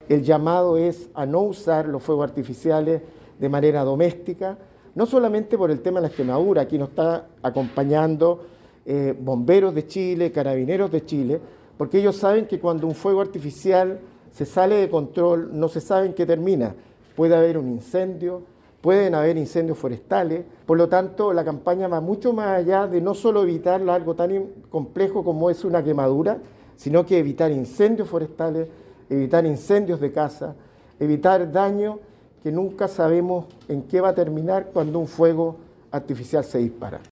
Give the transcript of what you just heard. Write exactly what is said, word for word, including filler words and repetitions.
El llamado es a no usar los fuegos artificiales de manera doméstica, no solamente por el tema de la quemadura, aquí nos está acompañando eh, bomberos de Chile, carabineros de Chile, porque ellos saben que cuando un fuego artificial se sale de control, no se sabe en qué termina. Puede haber un incendio, pueden haber incendios forestales, por lo tanto la campaña va mucho más allá de no solo evitar algo tan complejo como es una quemadura, sino que evitar incendios forestales, evitar incendios de casa, evitar daño que nunca sabemos en qué va a terminar cuando un fuego artificial se dispara.